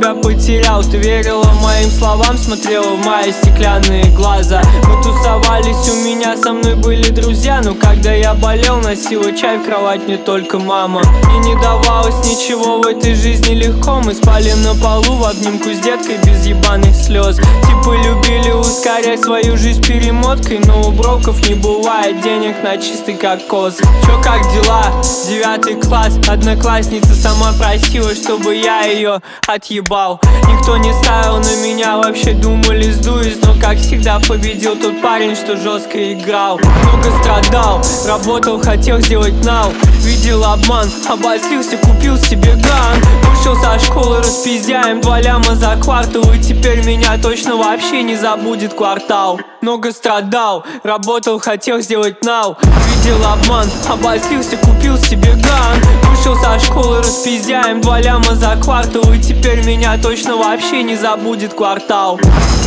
тебя потерял. Ты верила моим словам, смотрела в мои стеклянные глаза. Мы тусовались, у меня со мной были друзья, но когда я болел, носила чай в кровать мне только мама. И не давалось ничего в этой жизни легко. Мы спали на полу в обнимку с деткой без ебаных слез. Типа любили ускорять свою жизнь перемоткой, но у броков не бывает денег на чистый кокос. Чё, как дела? 9 класс. Одноклассница сама просила, чтобы я ее отъебал. Никто не ставил на меня, вообще думали сдуюсь, но как всегда победил тот парень, что жестко играл. Много страдал, работал, хотел сделать нау. Видел обман, обозлился, купил себе ган. Вышел со школы, распиздяем 2 ляма за квартал. И теперь меня точно вообще не забудет квартал. Много страдал, работал, хотел сделать нау. Видел обман, обозлился, купил себе ган. Вышел со школы, распиздяем 2 ляма за квартал. И теперь меня точно вообще не забудет квартал.